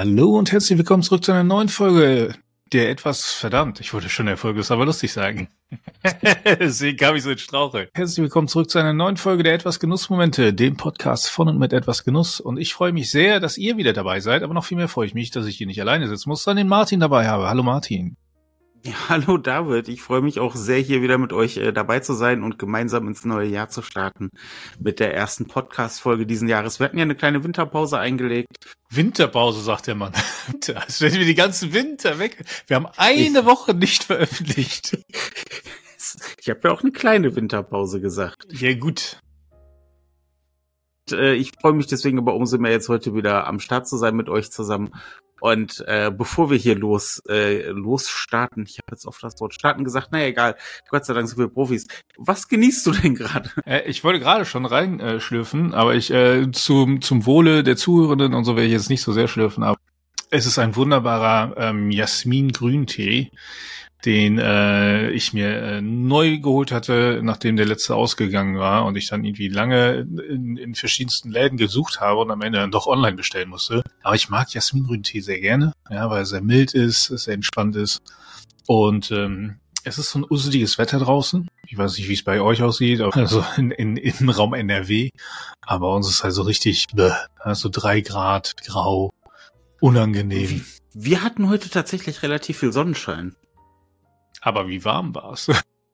Hallo und herzlich willkommen zurück zu einer neuen Folge der ich wollte schon der Folge, ist aber lustig sagen. Deswegen kam ich so in Strauche. Herzlich willkommen zurück zu einer neuen Folge der Etwas Genussmomente, dem Podcast von und mit etwas Genuss. Und ich freue mich sehr, dass ihr wieder dabei seid, aber noch viel mehr freue ich mich, dass ich hier nicht alleine sitzen muss, sondern den Martin dabei habe. Hallo Martin. Ja, hallo David, ich freue mich auch sehr, hier wieder mit euch dabei zu sein und gemeinsam ins neue Jahr zu starten mit der ersten Podcast-Folge diesen Jahres. Wir hatten ja eine kleine Winterpause eingelegt. Winterpause, sagt der Mann. Als wenn wir die ganzen Winter weg. Wir haben eine Woche nicht veröffentlicht. Ich habe ja auch eine kleine Winterpause gesagt. Ja, gut. Ich freue mich deswegen aber umso mehr, jetzt heute wieder am Start zu sein mit euch zusammen. Und bevor wir hier losstarten, ich habe jetzt oft das Wort starten gesagt, naja, egal, Gott sei Dank sind wir Profis. Was genießt du denn gerade? Ich wollte gerade schon reinschlürfen, aber ich zum Wohle der Zuhörenden und so werde ich jetzt nicht so sehr schlürfen, aber es ist ein wunderbarer Jasmin-Grüntee, den ich mir neu geholt hatte, nachdem der letzte ausgegangen war und ich dann irgendwie lange in verschiedensten Läden gesucht habe und am Ende dann doch online bestellen musste. Aber ich mag Jasmin-Grüntee sehr gerne, ja, weil er sehr mild ist, sehr entspannt ist und es ist so ein usseliges Wetter draußen. Ich weiß nicht, wie es bei euch aussieht, also im Raum NRW, aber bei uns ist halt so richtig, so 3 Grad, grau, unangenehm. Wir hatten heute tatsächlich relativ viel Sonnenschein. Aber wie warm war's?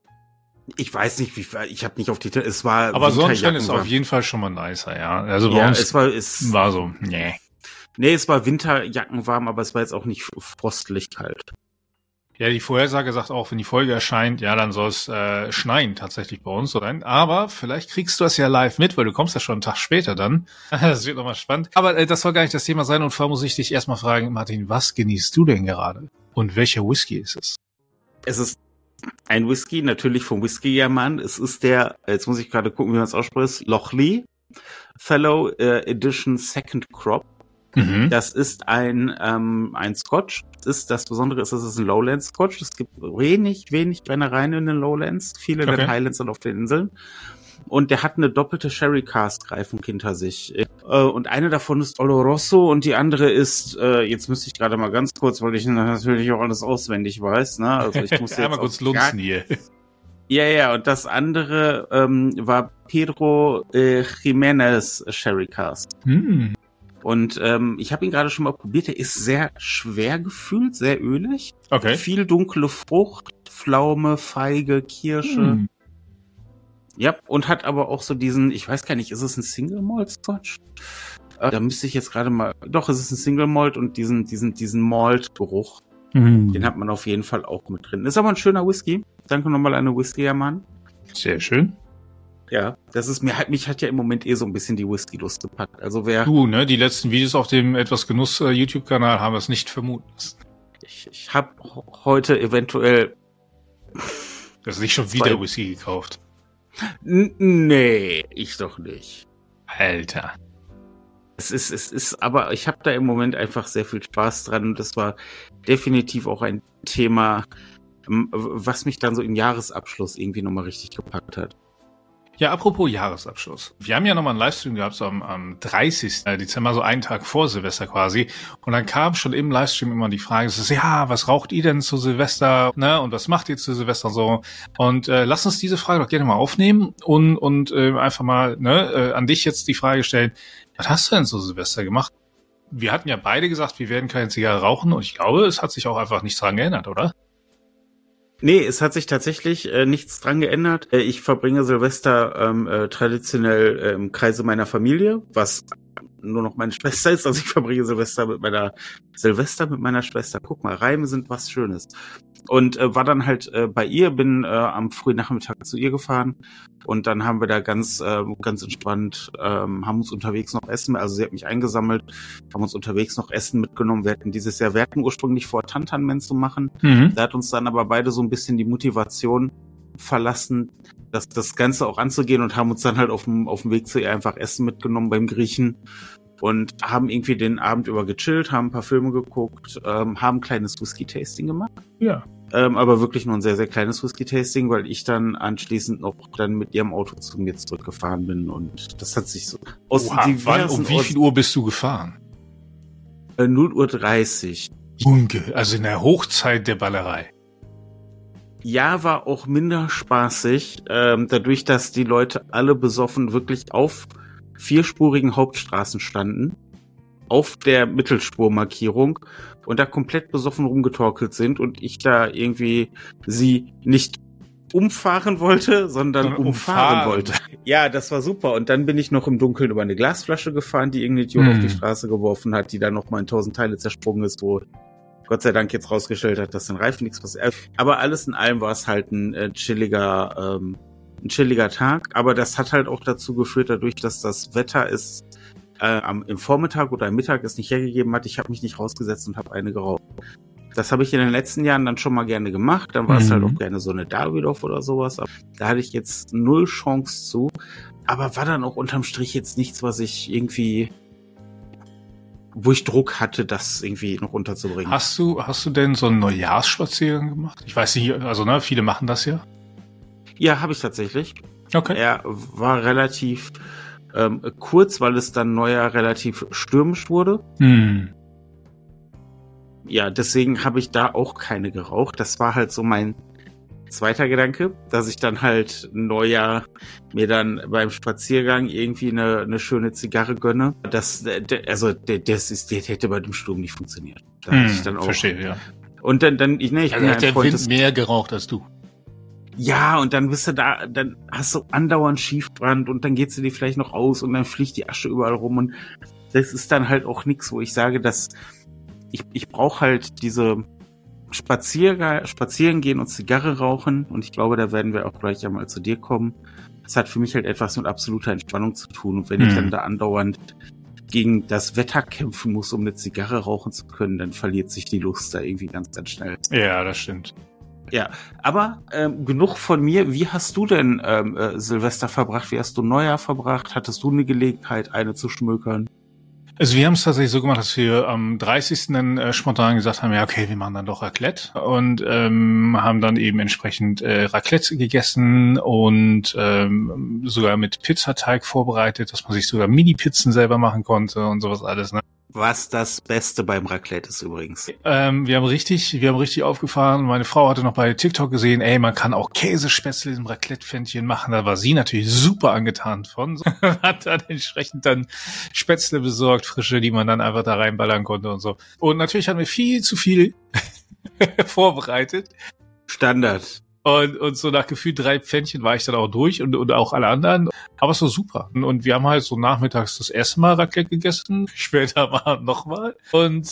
Ich weiß nicht, ich habe nicht auf die... Es war. Aber Sonnenschein ist auf jeden Fall schon mal nicer, ja. Also bei uns war so, nee. Nee, es war winterjackenwarm, aber es war jetzt auch nicht frostlich kalt. Ja, die Vorhersage sagt auch, wenn die Folge erscheint, ja, dann soll es schneien tatsächlich bei uns. Aber vielleicht kriegst du das ja live mit, weil du kommst ja schon einen Tag später dann. Das wird nochmal spannend. Aber das soll gar nicht das Thema sein. Und vorher muss ich dich erstmal fragen, Martin, was genießt du denn gerade? Und welcher Whisky ist es? Es ist ein Whisky, natürlich vom Whisky-Mann. Es ist jetzt muss ich gerade gucken, wie man es ausspricht, Lochlee Fellow Edition Second Crop. Mhm. Das ist ein Scotch. Das Besondere ist, es ist ein Lowland Scotch. Es gibt wenig Brennereien in den Lowlands. Viele in den Highlands und auf den Inseln. Und der hat eine doppelte Sherry-Cask-Reifung hinter sich. Und eine davon ist Oloroso und die andere ist, jetzt müsste ich gerade mal ganz kurz, weil ich natürlich auch alles auswendig weiß, ne? Also ich muss jetzt einmal kurz lunzen hier. Ja, und das andere war Pedro Jimenez Sherry Cask. Und ich habe ihn gerade schon mal probiert. Der ist sehr schwer gefühlt, sehr ölig. Okay. Viel dunkle Frucht, Pflaume, Feige, Kirsche. Ja, und hat aber auch so diesen, ich weiß gar nicht, ist es ein Single Malt Scotch? Da müsste ich jetzt gerade mal, doch, es ist ein Single Malt und diesen Malt-Geruch, den hat man auf jeden Fall auch mit drin. Ist aber ein schöner Whisky. Danke nochmal an den Whisky-Mann. Sehr schön. Ja, das ist mich hat ja im Moment so ein bisschen die Whisky-Lust gepackt. Also die letzten Videos auf dem Etwas Genuss YouTube-Kanal haben es nicht vermuten lassen. Ich habe heute eventuell... Du hast nicht schon wieder Whisky gekauft. Nee, ich doch nicht. Alter. Es ist, aber ich habe da im Moment einfach sehr viel Spaß dran und das war definitiv auch ein Thema, was mich dann so im Jahresabschluss irgendwie nochmal richtig gepackt hat. Ja, apropos Jahresabschluss. Wir haben ja nochmal einen Livestream gehabt, so am 30. Dezember, so einen Tag vor Silvester quasi. Und dann kam schon im Livestream immer die Frage, was raucht ihr denn zu Silvester, ne? Und was macht ihr zu Silvester und so? Und lass uns diese Frage doch gerne mal aufnehmen und einfach mal an dich jetzt die Frage stellen, was hast du denn zu Silvester gemacht? Wir hatten ja beide gesagt, wir werden keine Zigarre rauchen und ich glaube, es hat sich auch einfach nichts dran geändert, oder? Nee, es hat sich tatsächlich nichts dran geändert. Ich verbringe Silvester traditionell im Kreise meiner Familie, was nur noch meine Schwester ist. Also ich verbringe Silvester mit meiner Schwester. Guck mal, Reime sind was Schönes. Und war dann halt bei ihr, bin am frühen Nachmittag zu ihr gefahren und dann haben wir da ganz entspannt, haben uns unterwegs noch Essen, also sie hat mich eingesammelt, haben uns unterwegs noch Essen mitgenommen. Wir hatten ursprünglich vor, Tantanmen zu machen. Da hat uns dann aber beide so ein bisschen die Motivation verlassen, das Ganze auch anzugehen und haben uns dann halt auf dem Weg zu ihr einfach Essen mitgenommen beim Griechen und haben irgendwie den Abend über gechillt, haben ein paar Filme geguckt, haben ein kleines Whisky-Tasting gemacht. Ja. Aber wirklich nur ein sehr, sehr kleines Whisky-Tasting, weil ich dann anschließend noch dann mit ihrem Auto zu mir zurückgefahren bin und das hat sich so aus diversen... Um wie viel Uhr bist du gefahren? 0:30 Uhr. Junge, also in der Hochzeit der Ballerei. Ja, war auch minder spaßig, dadurch, dass die Leute alle besoffen wirklich auf 4-spurigen Hauptstraßen standen, auf der Mittelspurmarkierung und da komplett besoffen rumgetorkelt sind und ich da irgendwie sie nicht umfahren wollte, sondern umfahren wollte. Ja, das war super. Und dann bin ich noch im Dunkeln über eine Glasflasche gefahren, die irgendein Idiot auf die Straße geworfen hat, die dann nochmal in 1000 Teile zersprungen ist, wo Gott sei Dank jetzt rausgestellt hat, dass den Reifen nichts passiert. Aber alles in allem war es halt ein chilliger Tag. Aber das hat halt auch dazu geführt, dadurch, dass das Wetter ist im Vormittag oder am Mittag es nicht hergegeben hat. Ich habe mich nicht rausgesetzt und habe eine geraucht. Das habe ich in den letzten Jahren dann schon mal gerne gemacht. Dann war es halt auch gerne so eine Davidoff oder sowas. Aber da hatte ich jetzt 0 Chance zu. Aber war dann auch unterm Strich jetzt nichts, was ich irgendwie, wo ich Druck hatte, das irgendwie noch unterzubringen. Hast du denn so einen Neujahrsspaziergang gemacht? Ich weiß nicht, also viele machen das ja. Ja, habe ich tatsächlich. Okay. Er war relativ kurz, weil es dann Neujahr relativ stürmisch wurde. Ja, deswegen habe ich da auch keine geraucht. Das war halt so mein zweiter Gedanke, dass ich dann halt Neujahr mir dann beim Spaziergang irgendwie eine schöne Zigarre gönne. Der hätte bei dem Sturm nicht funktioniert. Da hatte ich dann auch, verstehe, ja. Und dann ich bin ja hat der Wind mehr geraucht als du. Ja, und dann bist du da, dann hast du andauernd Schiefbrand und dann geht sie dir vielleicht noch aus und dann fliegt die Asche überall rum und das ist dann halt auch nix, wo ich sage, dass ich brauche halt diese Spazieren gehen und Zigarre rauchen und ich glaube, da werden wir auch gleich einmal zu dir kommen. Das hat für mich halt etwas mit absoluter Entspannung zu tun und wenn ich dann da andauernd gegen das Wetter kämpfen muss, um eine Zigarre rauchen zu können, dann verliert sich die Lust da irgendwie ganz, ganz schnell. Ja, das stimmt. Ja, aber genug von mir. Wie hast du denn Silvester verbracht? Wie hast du Neujahr verbracht? Hattest du eine Gelegenheit, eine zu schmökern? Also wir haben es tatsächlich so gemacht, dass wir am 30. dann spontan gesagt haben, ja okay, wir machen dann doch Raclette und haben dann eben entsprechend Raclette gegessen und sogar mit Pizzateig vorbereitet, dass man sich sogar Mini-Pizzen selber machen konnte und sowas alles, ne? Was das Beste beim Raclette ist übrigens. Wir haben richtig aufgefahren. Meine Frau hatte noch bei TikTok gesehen, man kann auch Käsespätzle im Raclette-Pfännchen machen. Da war sie natürlich super angetan von. Hat dann entsprechend dann Spätzle besorgt, frische, die man dann einfach da reinballern konnte und so. Und natürlich haben wir viel zu viel vorbereitet. Standard. Und so nach gefühlt 3 Pfännchen war ich dann auch durch und auch alle anderen. Aber es war super. Und wir haben halt so nachmittags das erste Mal Raclette gegessen, später mal nochmal. Und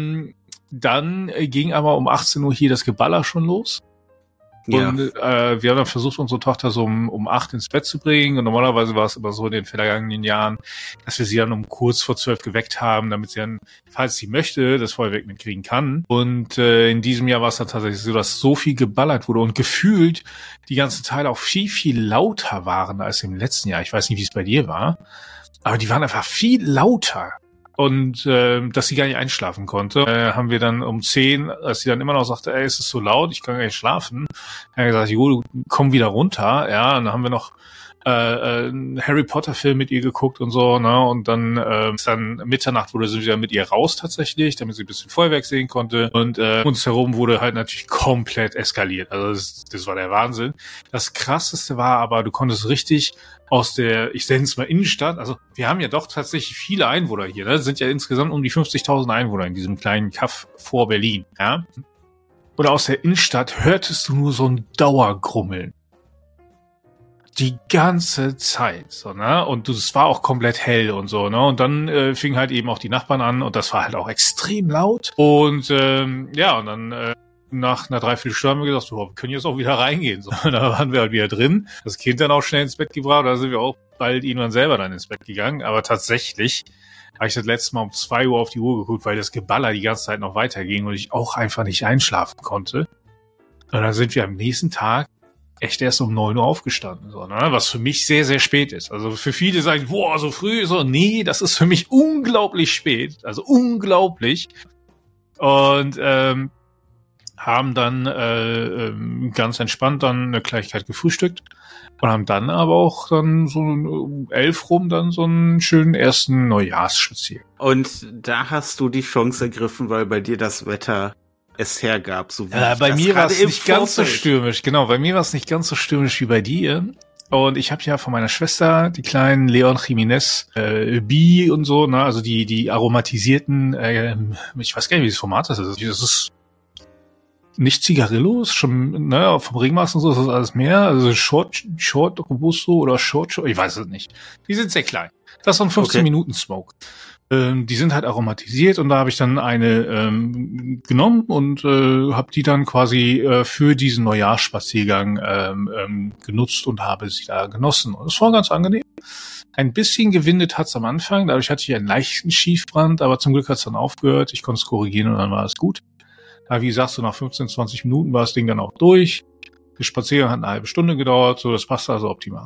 dann ging aber um 18 Uhr hier das Geballer schon los. Ja. Und wir haben dann versucht, unsere Tochter so um 8 ins Bett zu bringen. Und normalerweise war es immer so in den vergangenen Jahren, dass wir sie dann um kurz vor 12 geweckt haben, damit sie dann, falls sie möchte, das Feuerwerk mitkriegen kann. Und in diesem Jahr war es dann tatsächlich so, dass so viel geballert wurde und gefühlt die ganzen Teile auch viel, viel lauter waren als im letzten Jahr. Ich weiß nicht, wie es bei dir war, aber die waren einfach viel lauter. Und dass sie gar nicht einschlafen konnte, haben wir dann um 10, als sie dann immer noch sagte, es ist so laut, ich kann gar nicht schlafen, haben wir gesagt, jo, komm wieder runter. Ja, und dann haben wir noch einen Harry Potter Film mit ihr geguckt und so, ne, und dann ist dann Mitternacht wurde sie wieder mit ihr raus tatsächlich, damit sie ein bisschen Feuerwerk sehen konnte und uns herum wurde halt natürlich komplett eskaliert, also das war der Wahnsinn. Das Krasseste war aber, du konntest richtig aus der, ich nenne es mal Innenstadt, also wir haben ja doch tatsächlich viele Einwohner hier, ne, es sind ja insgesamt um die 50.000 Einwohner in diesem kleinen Kaff vor Berlin, ja, oder aus der Innenstadt hörtest du nur so ein Dauergrummeln. Die ganze Zeit, so, ne? Und es war auch komplett hell und so, ne? Und dann fingen halt eben auch die Nachbarn an und das war halt auch extrem laut. Und ja, und dann nach einer Dreiviertelstunde haben wir gesagt, so, wir können jetzt auch wieder reingehen. So, und da waren wir halt wieder drin. Das Kind dann auch schnell ins Bett gebracht, da sind wir auch bald irgendwann selber dann ins Bett gegangen. Aber tatsächlich habe ich das letzte Mal um 2 Uhr auf die Uhr geguckt, weil das Geballer die ganze Zeit noch weiterging und ich auch einfach nicht einschlafen konnte. Und dann sind wir am nächsten Tag echt erst um 9 Uhr aufgestanden, so, ne? Was für mich sehr, sehr spät ist. Also für viele sagen, boah, so früh, so, nee, das ist für mich unglaublich spät, also unglaublich. Und haben dann ganz entspannt dann eine Kleinigkeit gefrühstückt und haben dann aber auch dann so um 11 rum dann so einen schönen ersten Neujahrsspaziergang. Und da hast du die Chance ergriffen, weil bei dir das Wetter es hergab. So wie bei mir war es nicht ganz so stürmisch. Genau, bei mir war es nicht ganz so stürmisch wie bei dir. Und ich habe ja von meiner Schwester die kleinen Leon Jimenez Bi und so, ne, also die aromatisierten, ich weiß gar nicht, wie das Format das ist. Das ist nicht Zigarillo, ist schon, ne, vom Ringmaß und so ist das alles mehr. Also Short Robusto oder Short, ich weiß es nicht. Die sind sehr klein. Das ist so ein 15 Minuten Smoke. Die sind halt aromatisiert und da habe ich dann eine genommen und habe die dann quasi für diesen Neujahrsspaziergang genutzt und habe sie da genossen. Und es war ganz angenehm. Ein bisschen gewindet hat's am Anfang, dadurch hatte ich einen leichten Schiefbrand, aber zum Glück hat's dann aufgehört. Ich konnte es korrigieren und dann war es gut. Aber wie gesagt, so nach 15, 20 Minuten war das Ding dann auch durch. Der Spaziergang hat eine halbe Stunde gedauert, so das passt also optimal.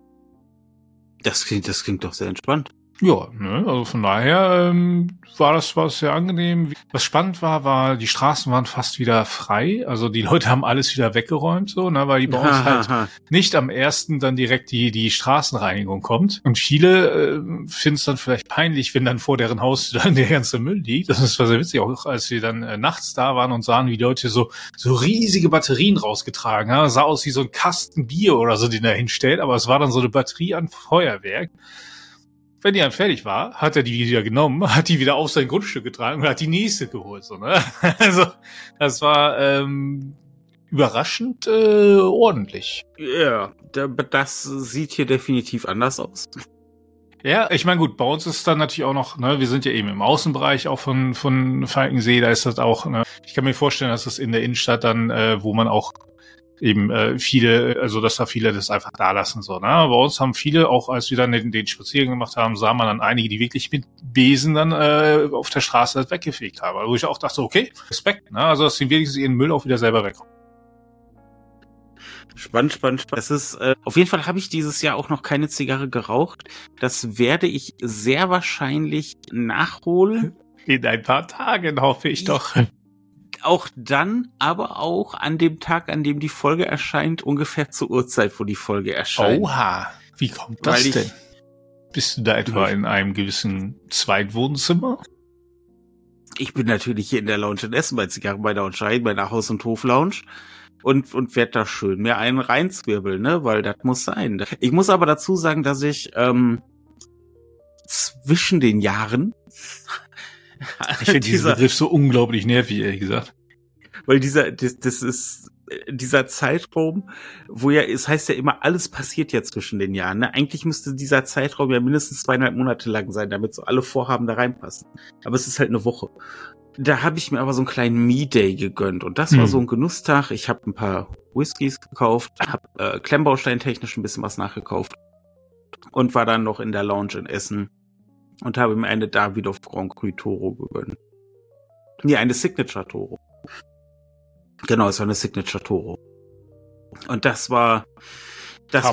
Das klingt doch sehr entspannt. Ja, ne, also von daher war das sehr angenehm. Was spannend war, die Straßen waren fast wieder frei. Also die Leute haben alles wieder weggeräumt, so, ne, weil die bei uns halt nicht am ersten dann direkt die Straßenreinigung kommt. Und viele finden es dann vielleicht peinlich, wenn dann vor deren Haus dann der ganze Müll liegt. Das war sehr witzig, auch als wir dann nachts da waren und sahen, wie die Leute so riesige Batterien rausgetragen haben. Sah aus wie so ein Kasten Bier oder so, den er hinstellt, aber es war dann so eine Batterie an Feuerwerk. Wenn die dann fertig war, hat er die wieder genommen, hat die wieder auf sein Grundstück getragen und hat die nächste geholt. So, ne? Also das war überraschend ordentlich. Ja, das sieht hier definitiv anders aus. Ja, ich meine, gut, bei uns ist dann natürlich auch noch, ne, wir sind ja eben im Außenbereich auch von Falkensee, da ist das auch, ne, ich kann mir vorstellen, dass das in der Innenstadt dann, wo man auch eben dass da viele das einfach da lassen, so, ne? Bei uns haben viele, auch als wir dann den Spaziergang gemacht haben, sah man dann einige, die wirklich mit Besen dann auf der Straße das weggefegt haben. Wo ich auch dachte, okay, Respekt, ne? Also dass sie wenigstens ihren Müll auch wieder selber wegkommen. Spannend. Das ist, auf jeden Fall habe ich dieses Jahr auch noch keine Zigarre geraucht. Das werde ich sehr wahrscheinlich nachholen. In ein paar Tagen, hoffe ich doch. Auch dann, aber auch an dem Tag, an dem die Folge erscheint, ungefähr zur Uhrzeit, wo die Folge erscheint. Oha, wie kommt das denn? Bist du da etwa in einem gewissen Zweitwohnzimmer? Ich bin natürlich hier in der Lounge in Essen bei Zigarren bei der Schein, bei der Haus- und Hof-Lounge und werde da schön mir einen reinzwirbeln, ne, weil das muss sein. Ich muss aber dazu sagen, dass ich zwischen den Jahren ich finde diesen Begriff so unglaublich nervig, ehrlich gesagt. Weil das ist dieser Zeitraum, wo ja, es heißt ja immer, alles passiert ja zwischen den Jahren. Ne? Eigentlich müsste dieser Zeitraum ja mindestens 2,5 Monate lang sein, damit so alle Vorhaben da reinpassen. Aber es ist halt eine Woche. Da habe ich mir aber so einen kleinen Me-Day gegönnt. Und das war so ein Genusstag. Ich habe ein paar Whiskys gekauft, habe Klemmbausteintechnisch ein bisschen was nachgekauft und war dann noch in der Lounge in Essen. Und habe mir eine Davidoff Grand Cru Toro gegönnt. Nee, eine Signature Toro. Genau, es war eine Signature Toro. Und das war so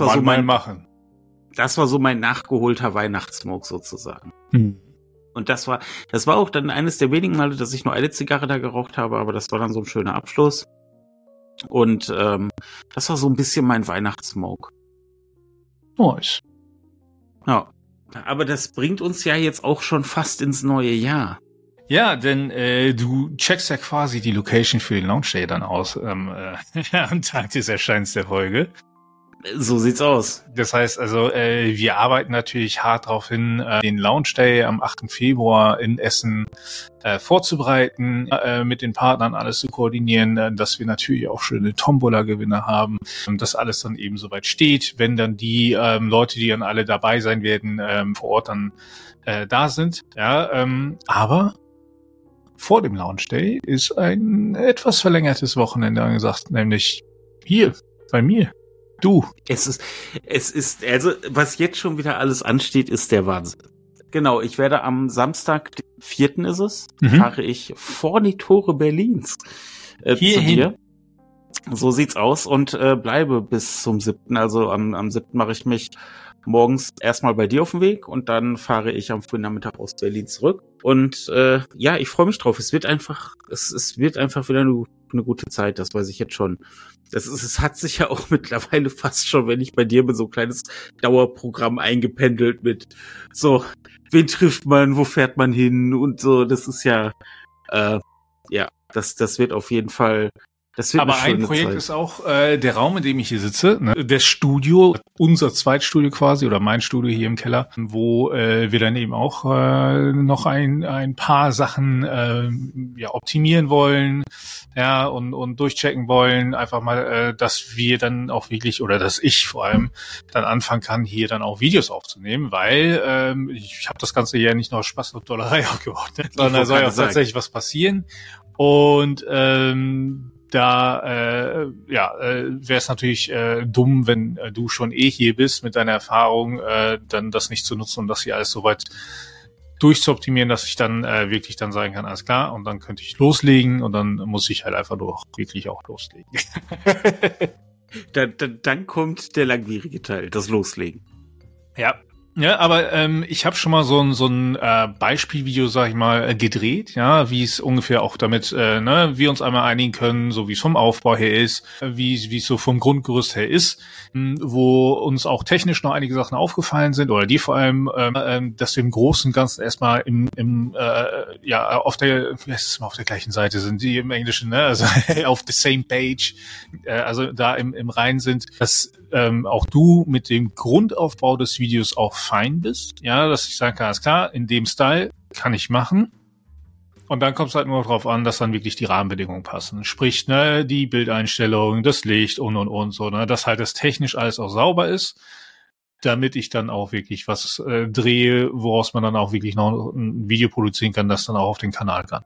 mein nachgeholter Weihnachtssmoke sozusagen. Und das war auch dann eines der wenigen Male, dass ich nur eine Zigarre da geraucht habe, aber das war dann so ein schöner Abschluss. Und das war so ein bisschen mein Weihnachtssmoke. Nice. Ja. Aber das bringt uns ja jetzt auch schon fast ins neue Jahr. Ja, denn du checkst ja quasi die Location für den Launch Day dann aus am Tag des Erscheinens der Folge. So sieht's aus. Das heißt also, wir arbeiten natürlich hart darauf hin, den Launch Day am 8. Februar in Essen vorzubereiten, mit den Partnern alles zu koordinieren, dass wir natürlich auch schöne Tombola-Gewinne haben, dass alles dann eben soweit steht, wenn dann die Leute, die dann alle dabei sein werden, vor Ort dann da sind. Ja, aber vor dem Launch Day ist ein etwas verlängertes Wochenende angesagt, nämlich hier bei mir. Du. Es ist, also, was jetzt schon wieder alles ansteht, ist der Wahnsinn. Genau, ich werde am Samstag, 4. ist es, fahre ich vor die Tore Berlins zu dir. So sieht's aus und bleibe bis zum 7. Also am 7. mache ich mich morgens erstmal bei dir auf den Weg und dann fahre ich am frühen Nachmittag aus Berlin zurück. Und ja, ich freue mich drauf. Es wird einfach wieder eine eine gute Zeit, das weiß ich jetzt schon. Es hat sich ja auch mittlerweile fast schon, wenn ich bei dir bin, so ein kleines Dauerprogramm eingependelt mit so, wen trifft man, wo fährt man hin und so. Das ist ja, das wird auf jeden Fall. Das wird aber eine ein schöne Projekt Zeit. ist auch der Raum, in dem ich hier sitze, ne? Das Studio, unser Zweitstudio quasi oder mein Studio hier im Keller, wo wir dann eben auch noch ein paar Sachen optimieren wollen, ja, und durchchecken wollen, einfach mal, dass wir dann auch wirklich oder dass ich vor allem dann anfangen kann, hier dann auch Videos aufzunehmen, weil ich habe das Ganze ja nicht nur aus Spaß und Dollerei aufgebaut, ne? Sondern da soll ja auch tatsächlich was passieren und da wäre es natürlich dumm, wenn du schon hier bist mit deiner Erfahrung, dann das nicht zu nutzen und das hier alles soweit durchzuoptimieren, dass ich dann wirklich dann sagen kann, alles klar, und dann könnte ich loslegen und dann muss ich halt einfach nur wirklich auch loslegen. Dann kommt der langwierige Teil, das Loslegen. Ja, aber ich habe schon mal so ein Beispielvideo, sag ich mal, gedreht, ja, wie es ungefähr auch damit, wir uns einmal einigen können, so wie es vom Aufbau her ist, wie es so vom Grundgerüst her ist, wo uns auch technisch noch einige Sachen aufgefallen sind oder die vor allem, dass wir im Großen und Ganzen erstmal auf der gleichen Seite sind, die im Englischen, ne, also auf the same page, also da im Reinen sind, dass auch du mit dem Grundaufbau des Videos auch fein bist, ja, dass ich sagen kann, alles klar, in dem Style kann ich machen. Und dann kommt es halt nur darauf an, dass dann wirklich die Rahmenbedingungen passen. Sprich, ne, die Bildeinstellung, das Licht und so, ne, dass halt das technisch alles auch sauber ist, damit ich dann auch wirklich was drehe, woraus man dann auch wirklich noch ein Video produzieren kann, das dann auch auf den Kanal kann.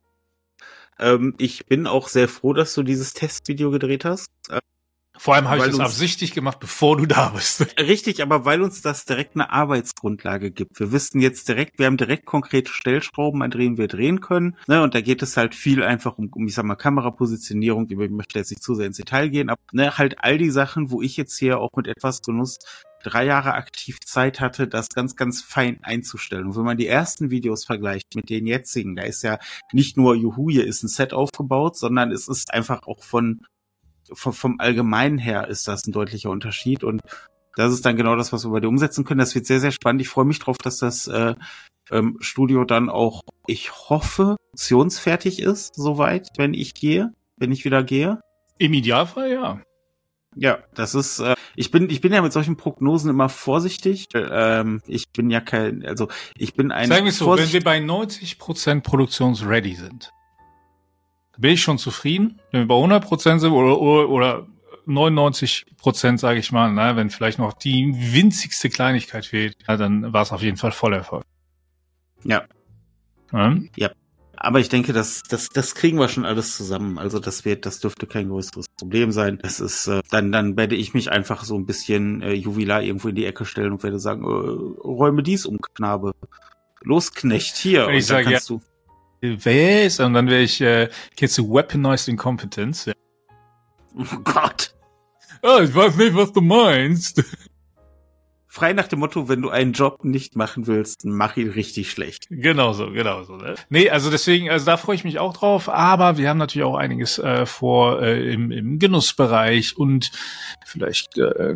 Ich bin auch sehr froh, dass du dieses Testvideo gedreht hast. Vor allem habe ich das absichtlich gemacht, bevor du da bist. Richtig, aber weil uns das direkt eine Arbeitsgrundlage gibt. Wir wissen jetzt direkt, wir haben direkt konkrete Stellschrauben, an denen wir drehen können. Ne, und da geht es halt viel einfach um ich sag mal, Kamerapositionierung. Ich möchte jetzt nicht zu sehr ins Detail gehen, aber ne, halt all die Sachen, wo ich jetzt hier auch mit etwas Genuss 3 Jahre aktiv Zeit hatte, das ganz, ganz fein einzustellen. Und wenn man die ersten Videos vergleicht mit den jetzigen, da ist ja nicht nur, juhu, hier ist ein Set aufgebaut, sondern es ist einfach auch vom Allgemeinen her ist das ein deutlicher Unterschied und das ist dann genau das, was wir bei dir umsetzen können. Das wird sehr, sehr spannend. Ich freue mich drauf, dass das Studio dann auch, ich hoffe, funktionsfertig ist, soweit, wenn ich wieder gehe. Im Idealfall, ja. Ja, das ist, ich bin ja mit solchen Prognosen immer vorsichtig. Ich bin ja ich bin ein... Sagen wir so, wenn wir bei 90% produktionsready sind, bin ich schon zufrieden. Wenn wir bei 100% sind oder 99%, sage ich mal, na, wenn vielleicht noch die winzigste Kleinigkeit fehlt, na, dann war es auf jeden Fall voller Erfolg. Ja. Ja. Aber ich denke, das kriegen wir schon alles zusammen. Also das dürfte kein größeres Problem sein. Das ist, dann werde ich mich einfach so ein bisschen jubilar irgendwo in die Ecke stellen und werde sagen, räume dies um, Knabe. Los, Knecht, hier. Und ich sage, ja. Was? Und dann wäre ich jetzt weaponized incompetence. Ja. Oh Gott. Oh, ich weiß nicht, was du meinst. Frei nach dem Motto, wenn du einen Job nicht machen willst, mach ihn richtig schlecht. Genau so. Ne? Nee, also deswegen, da freue ich mich auch drauf, aber wir haben natürlich auch einiges vor im Genussbereich und vielleicht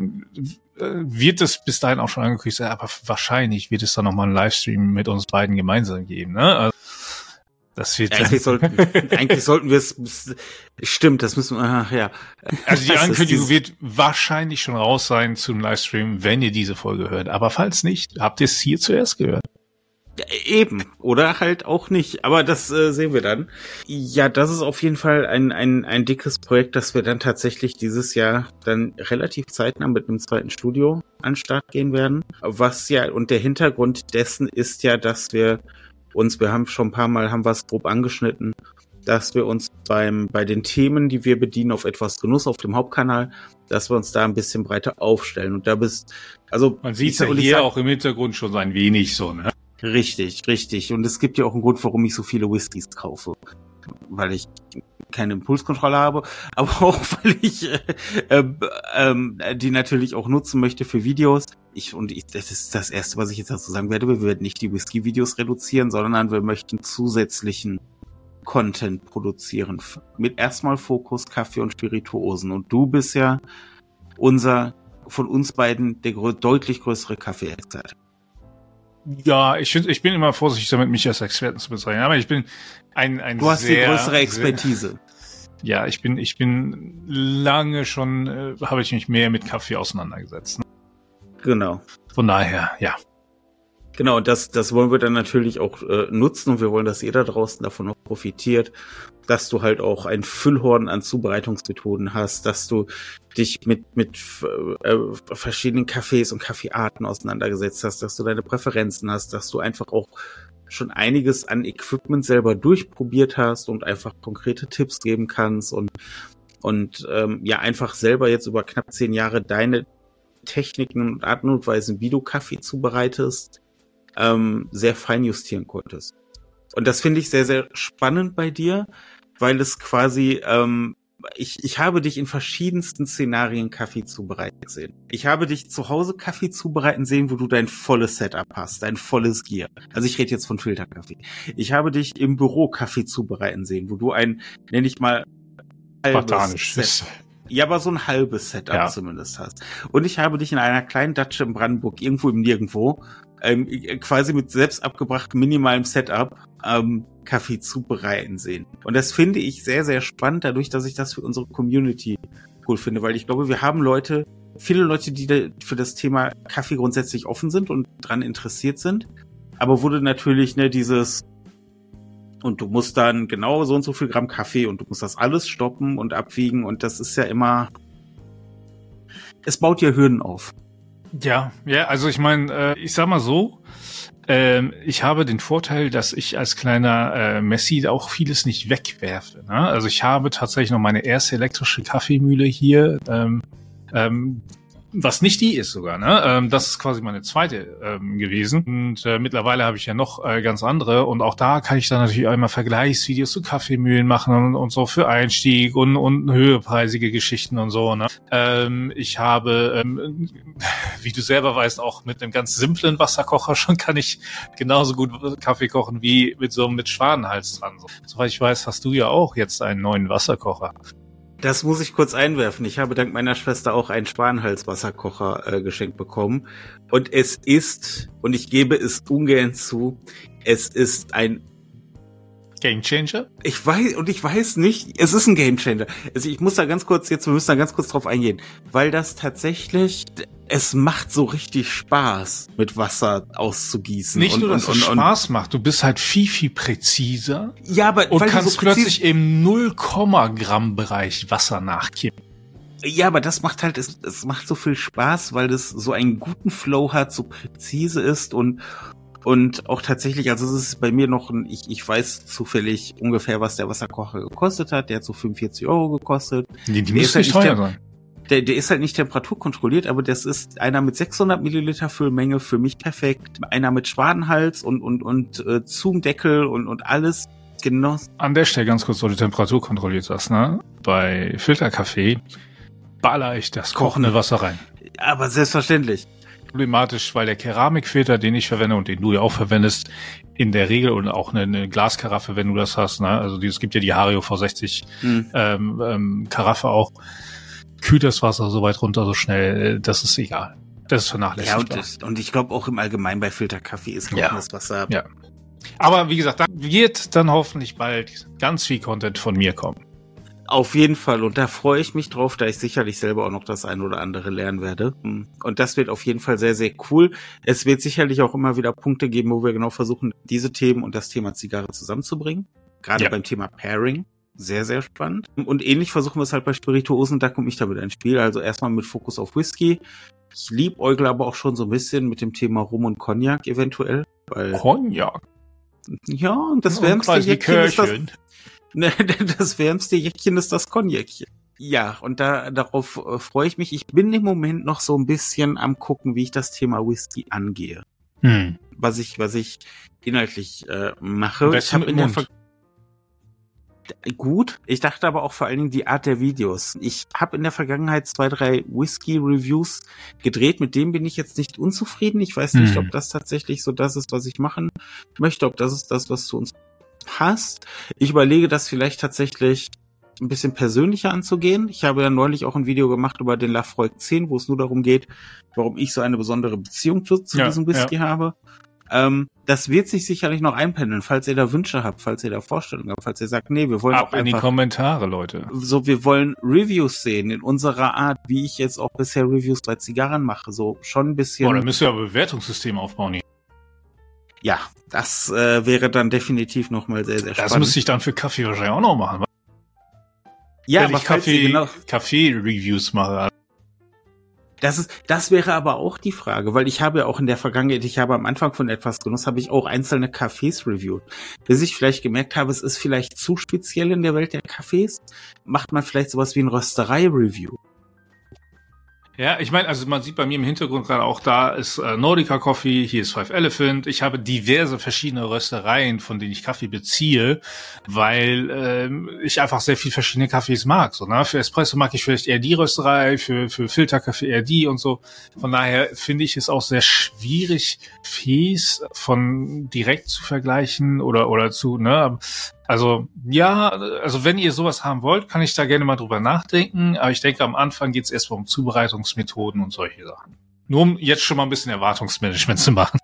wird es bis dahin auch schon angekündigt sein, aber wahrscheinlich wird es dann nochmal einen Livestream mit uns beiden gemeinsam geben, ne? Also, das wird eigentlich sollten wir es, stimmt, das müssen wir, ja. Also die Ankündigung wird wahrscheinlich schon raus sein zum Livestream, wenn ihr diese Folge hört. Aber falls nicht, habt ihr es hier zuerst gehört. Ja, eben. Oder halt auch nicht. Aber das sehen wir dann. Ja, das ist auf jeden Fall ein dickes Projekt, das wir dann tatsächlich dieses Jahr dann relativ zeitnah mit einem zweiten Studio an den Start gehen werden. Was ja, und der Hintergrund dessen ist ja, dass wir haben schon ein paar Mal, haben wir es grob angeschnitten, dass wir uns bei den Themen, die wir bedienen, auf etwas Genuss auf dem Hauptkanal, dass wir uns da ein bisschen breiter aufstellen. Und da man sieht ja hier auch im Hintergrund schon so ein wenig so, ne? Richtig. Und es gibt ja auch einen Grund, warum ich so viele Whiskys kaufe. Weil ich keine Impulskontrolle habe, aber auch, weil ich die natürlich auch nutzen möchte für Videos. Das ist das Erste, was ich jetzt dazu sagen werde. Wir werden nicht die Whisky-Videos reduzieren, sondern wir möchten zusätzlichen Content produzieren. Mit erstmal Fokus Kaffee und Spirituosen. Und du bist ja von uns beiden der deutlich größere Kaffee-Experte. Ja, ich bin immer vorsichtig damit, mich als Experten zu bezeichnen, aber ich bin Du hast die größere Expertise. Ja, ich bin lange schon, habe ich mich mehr mit Kaffee auseinandergesetzt. Ne? Genau. Von daher, ja. Genau, das wollen wir dann natürlich auch nutzen und wir wollen, dass ihr da draußen davon noch profitiert, dass du halt auch ein Füllhorn an Zubereitungsmethoden hast, dass du dich mit verschiedenen Kaffees und Kaffeearten auseinandergesetzt hast, dass du deine Präferenzen hast, dass du einfach auch schon einiges an Equipment selber durchprobiert hast und einfach konkrete Tipps geben kannst und ja einfach selber jetzt über knapp 10 Jahre deine Techniken und Arten und Weisen, wie du Kaffee zubereitest, sehr fein justieren konntest. Und das finde ich sehr, sehr spannend bei dir, weil es quasi, ich habe dich in verschiedensten Szenarien Kaffee zubereiten sehen. Ich habe dich zu Hause Kaffee zubereiten sehen, wo du dein volles Setup hast, dein volles Gear. Also ich rede jetzt von Filterkaffee. Ich habe dich im Büro Kaffee zubereiten sehen, wo du ein, nenne ich mal, Spartanisch. Ja, aber so ein halbes Setup zumindest hast. Und ich habe dich in einer kleinen Datsche in Brandenburg, irgendwo im Nirgendwo, quasi mit selbst abgebrachtem minimalem Setup Kaffee zubereiten sehen. Und das finde ich sehr, sehr spannend, dadurch, dass ich das für unsere Community cool finde, weil ich glaube, wir haben viele Leute, die für das Thema Kaffee grundsätzlich offen sind und dran interessiert sind, aber wurde natürlich und du musst dann genau so und so viel Gramm Kaffee und du musst das alles stoppen und abwiegen und das ist ja immer, es baut ja Hürden auf. Ja, also ich meine, ich sag mal so, ich habe den Vorteil, dass ich als kleiner Messi auch vieles nicht wegwerfe. Ne? Also ich habe tatsächlich noch meine erste elektrische Kaffeemühle hier, was nicht die ist sogar, ne? Das ist quasi meine zweite gewesen. Und mittlerweile habe ich ja noch ganz andere. Und auch da kann ich dann natürlich einmal Vergleichsvideos zu Kaffeemühlen machen und so für Einstieg und höherpreisige Geschichten und so. Ne? Ich habe, wie du selber weißt, auch mit einem ganz simplen Wasserkocher schon kann ich genauso gut Kaffee kochen wie mit Schwanenhals dran. So. Soweit ich weiß, hast du ja auch jetzt einen neuen Wasserkocher. Das muss ich kurz einwerfen. Ich habe dank meiner Schwester auch einen Schwanenhals-Wasserkocher geschenkt bekommen. Und es ist, und ich gebe es ungern zu, es ist ein Gamechanger? Ich weiß nicht, es ist ein Gamechanger. Also wir müssen da ganz kurz drauf eingehen, weil das tatsächlich, es macht so richtig Spaß, mit Wasser auszugießen. Nicht nur, dass es Spaß macht, du bist halt viel präziser. Ja, aber und kannst so plötzlich im 0,Gramm-Bereich Wasser nachkippen. Ja, aber das macht halt, es macht so viel Spaß, weil das so einen guten Flow hat, so präzise ist und auch tatsächlich, also es ist bei mir noch ich weiß zufällig ungefähr, was der Wasserkocher gekostet hat. Der hat so 45 € gekostet. Die müssen nicht teuer sein. Der ist halt nicht temperaturkontrolliert, aber das ist einer mit 600 Milliliter Füllmenge, für mich perfekt. Einer mit Schwanenhals und Zoom-Deckel und alles genau. An der Stelle ganz kurz, wo du Temperatur kontrolliert hast, ne? Bei Filterkaffee baller ich das kochende Wasser rein. Aber selbstverständlich. Problematisch, weil der Keramikfilter, den ich verwende und den du ja auch verwendest, in der Regel und auch eine Glaskaraffe, wenn du das hast, ne? Also es gibt ja die Hario V60 Karaffe auch, kühlt das Wasser so weit runter, so schnell, das ist egal. Das ist vernachlässigbar. Ja, und ich glaube auch im Allgemeinen bei Filterkaffee ist kochendes Wasser. Ja. Aber wie gesagt, da wird dann hoffentlich bald ganz viel Content von mir kommen. Auf jeden Fall. Und da freue ich mich drauf, da ich sicherlich selber auch noch das ein oder andere lernen werde. Und das wird auf jeden Fall sehr, sehr cool. Es wird sicherlich auch immer wieder Punkte geben, wo wir genau versuchen, diese Themen und das Thema Zigarre zusammenzubringen. Gerade beim Thema Pairing. Sehr, sehr spannend. Und ähnlich versuchen wir es halt bei Spirituosen. Da komme ich damit ins Spiel. Also erstmal mit Fokus auf Whisky. Ich liebäugle aber auch schon so ein bisschen mit dem Thema Rum und Cognac eventuell. Cognac? Ja, und das wärmste Jäckchen ist das wärmste Jäckchen ist das Cognacchen. Ja, und darauf freue ich mich. Ich bin im Moment noch so ein bisschen am gucken, wie ich das Thema Whisky angehe. Was ich inhaltlich mache. Ich habe gut. Ich dachte aber auch vor allen Dingen die Art der Videos. Ich habe in der Vergangenheit 2, 3 Whisky-Reviews gedreht. Mit dem bin ich jetzt nicht unzufrieden. Ich weiß nicht, ob das tatsächlich so das ist, was ich machen möchte. Ob das ist das, was zu uns passt. Ich überlege, das vielleicht tatsächlich ein bisschen persönlicher anzugehen. Ich habe ja neulich auch ein Video gemacht über den Lafroig 10, wo es nur darum geht, warum ich so eine besondere Beziehung zu diesem Whisky habe. Das wird sich sicherlich noch einpendeln, falls ihr da Wünsche habt, falls ihr da Vorstellungen habt, falls ihr sagt, nee, wir wollen Ab auch in einfach die Kommentare, Leute. so, wir wollen Reviews sehen in unserer Art, wie ich jetzt auch bisher Reviews bei Zigarren mache, so schon ein bisschen. Boah, da müsst ihr aber Bewertungssystem aufbauen hier. Ja, das wäre dann definitiv nochmal sehr, sehr spannend. Das müsste ich dann für Kaffee wahrscheinlich auch noch machen. Ja, wenn aber ich Kaffee-Reviews mache. Das wäre aber auch die Frage, weil ich habe ja auch in der Vergangenheit, ich habe am Anfang von Etwas Genuss, habe ich auch einzelne Cafés reviewt. Bis ich vielleicht gemerkt habe, es ist vielleicht zu speziell in der Welt der Cafés, macht man vielleicht sowas wie ein Rösterei-Review. Ja, ich meine, also man sieht bei mir im Hintergrund gerade auch, da ist Nordica Coffee, hier ist Five Elephant. Ich habe diverse verschiedene Röstereien, von denen ich Kaffee beziehe, weil ich einfach sehr viel verschiedene Kaffees mag. So, ne? Für Espresso mag ich vielleicht eher die Rösterei, für Filterkaffee eher die und so. Von daher finde ich es auch sehr schwierig, Kaffees von direkt zu vergleichen oder zu, ne? Also, ja, also wenn ihr sowas haben wollt, kann ich da gerne mal drüber nachdenken. Aber ich denke, am Anfang geht es erstmal um Zubereitungsmethoden und solche Sachen. Nur um jetzt schon mal ein bisschen Erwartungsmanagement zu machen.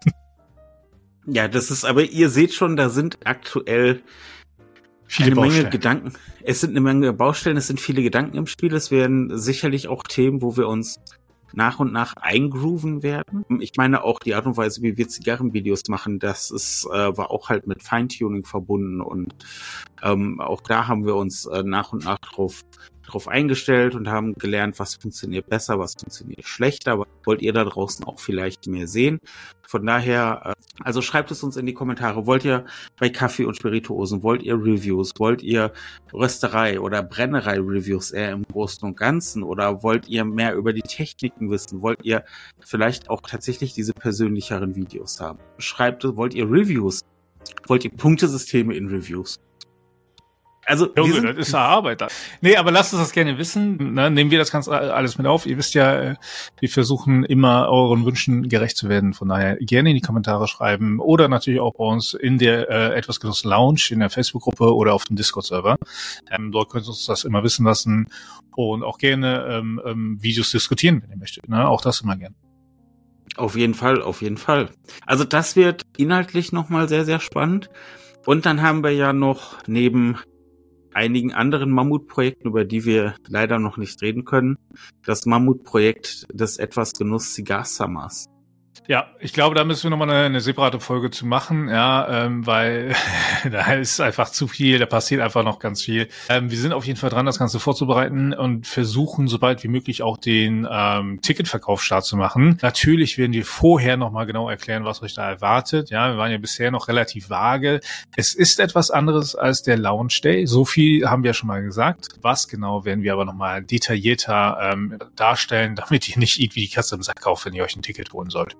Ja, das ist, aber ihr seht schon, da sind aktuell viele Menge Gedanken. Es sind eine Menge Baustellen, es sind viele Gedanken im Spiel. Es werden sicherlich auch Themen, wo wir uns nach und nach eingrooven werden. Ich meine auch die Art und Weise, wie wir Zigarrenvideos machen, das ist war auch halt mit Feintuning verbunden und auch da haben wir uns nach und nach drauf eingestellt und haben gelernt, was funktioniert besser, was funktioniert schlechter. Aber wollt ihr da draußen auch vielleicht mehr sehen? Von daher, also schreibt es uns in die Kommentare. Wollt ihr bei Kaffee und Spirituosen, wollt ihr Reviews, wollt ihr Rösterei oder Brennerei-Reviews eher im Großen und Ganzen oder wollt ihr mehr über die Techniken wissen? Wollt ihr vielleicht auch tatsächlich diese persönlicheren Videos haben? Schreibt es, wollt ihr Reviews? Wollt ihr Punktesysteme in Reviews? Also, Junge, das ist eine Arbeit. Nee, aber lasst uns das gerne wissen. Ne? Nehmen wir das Ganze alles mit auf. Ihr wisst ja, wir versuchen immer euren Wünschen gerecht zu werden. Von daher gerne in die Kommentare schreiben oder natürlich auch bei uns in der Etwas Genuss Lounge, in der Facebook-Gruppe oder auf dem Discord-Server. Dort könnt ihr uns das immer wissen lassen und auch gerne Videos diskutieren, wenn ihr möchtet. Ne? Auch das immer gerne. Auf jeden Fall, auf jeden Fall. Also das wird inhaltlich nochmal sehr, sehr spannend. Und dann haben wir ja noch neben einigen anderen Mammutprojekten, über die wir leider noch nicht reden können, das Mammutprojekt des Etwas Genuss Cigar Summers. Ja, ich glaube, da müssen wir nochmal eine separate Folge zu machen, ja, weil da ist einfach zu viel, da passiert einfach noch ganz viel. Wir sind auf jeden Fall dran, das Ganze vorzubereiten und versuchen, sobald wie möglich auch den Ticketverkauf zu machen. Natürlich werden wir vorher nochmal genau erklären, was euch da erwartet. Ja, wir waren ja bisher noch relativ vage. Es ist etwas anderes als der Launch Day. So viel haben wir schon mal gesagt. Was genau werden wir aber nochmal detaillierter darstellen, damit ihr nicht irgendwie die Katze im Sack kauft, wenn ihr euch ein Ticket holen sollt.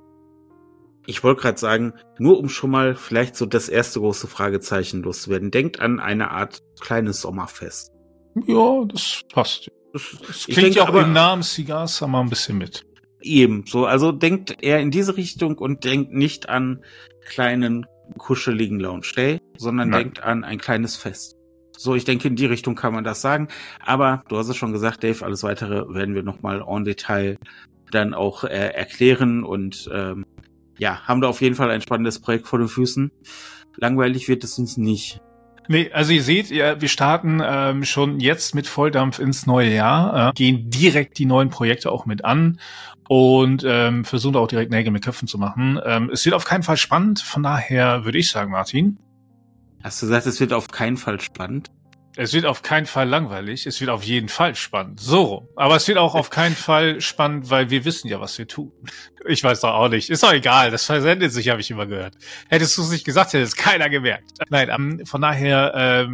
Ich wollte gerade sagen, nur um schon mal vielleicht so das erste große Fragezeichen loszuwerden. Denkt an eine Art kleines Sommerfest. Ja, das passt. Das klingt ja auch im Namen Cigar Summer ein bisschen mit. Eben, so. Also denkt eher in diese Richtung und denkt nicht an kleinen, kuscheligen Lounge Day, sondern denkt an ein kleines Fest. So, ich denke, in die Richtung kann man das sagen. Aber du hast es schon gesagt, Dave, alles Weitere werden wir nochmal en Detail dann auch erklären und ja, haben da auf jeden Fall ein spannendes Projekt vor den Füßen. Langweilig wird es uns nicht. Nee, also ihr seht, wir starten schon jetzt mit Volldampf ins neue Jahr, gehen direkt die neuen Projekte auch mit an und versuchen auch direkt Nägel mit Köpfen zu machen. Es wird auf keinen Fall spannend, von daher würde ich sagen, Martin. Hast du gesagt, es wird auf keinen Fall spannend? Es wird auf keinen Fall langweilig, es wird auf jeden Fall spannend. So rum. Aber es wird auch auf keinen Fall spannend, weil wir wissen ja, was wir tun. Ich weiß doch auch nicht. Ist doch egal, das versendet sich, habe ich immer gehört. Hättest du es nicht gesagt, hätte es keiner gemerkt. Nein, von daher,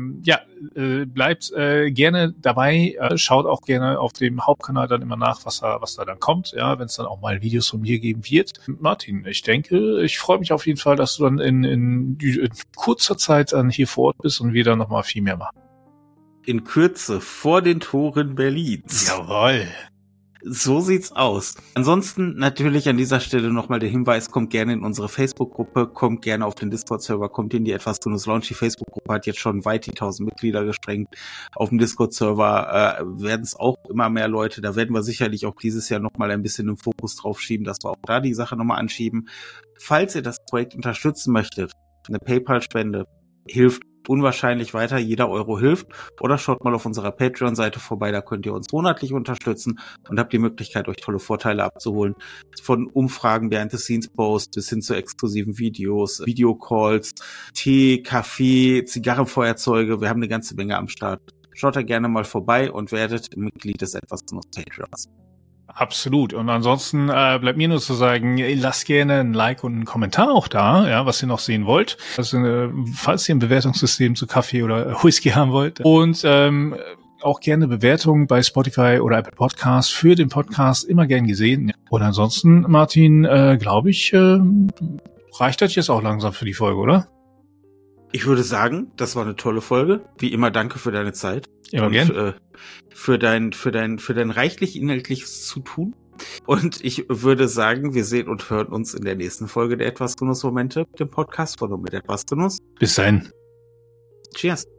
bleibt gerne dabei. Schaut auch gerne auf dem Hauptkanal dann immer nach, was da dann kommt. Ja, wenn es dann auch mal Videos von mir geben wird. Martin, ich freue mich auf jeden Fall, dass du dann in kurzer Zeit dann hier vor Ort bist und wir dann nochmal viel mehr machen. In Kürze vor den Toren Berlins. Jawohl. So sieht's aus. Ansonsten natürlich an dieser Stelle nochmal der Hinweis, kommt gerne in unsere Facebook-Gruppe, kommt gerne auf den Discord-Server, kommt in die Etwas Tunes Lounge. Die Facebook-Gruppe hat jetzt schon weit die 1000 Mitglieder gesprengt. Auf dem Discord-Server werden es auch immer mehr Leute. Da werden wir sicherlich auch dieses Jahr nochmal ein bisschen den Fokus drauf schieben, dass wir auch da die Sache nochmal anschieben. Falls ihr das Projekt unterstützen möchtet, eine PayPal-Spende hilft unwahrscheinlich weiter, jeder Euro hilft, oder schaut mal auf unserer Patreon-Seite vorbei, da könnt ihr uns monatlich unterstützen und habt die Möglichkeit, euch tolle Vorteile abzuholen, von Umfragen, Behind-the-Scenes-Posts bis hin zu exklusiven Videos, Videocalls, Tee, Kaffee, Zigarrenfeuerzeuge, wir haben eine ganze Menge am Start. Schaut da gerne mal vorbei und werdet Mitglied des Etwas Tunes Patreons. Absolut. Und ansonsten bleibt mir nur zu sagen, lasst gerne ein Like und einen Kommentar auch da, ja, was ihr noch sehen wollt. Also, falls ihr ein Bewertungssystem zu Kaffee oder Whisky haben wollt. Und auch gerne Bewertungen bei Spotify oder Apple Podcasts für den Podcast immer gern gesehen. Und ansonsten, Martin, glaube ich, reicht das jetzt auch langsam für die Folge, oder? Ich würde sagen, das war eine tolle Folge. Wie immer, danke für deine Zeit. Immer gern. Für dein reichlich inhaltliches Zutun. Und ich würde sagen, wir sehen und hören uns in der nächsten Folge der Etwas Tunes Momente, dem Podcast von und mit Etwas Tunes. Bis dahin. Cheers.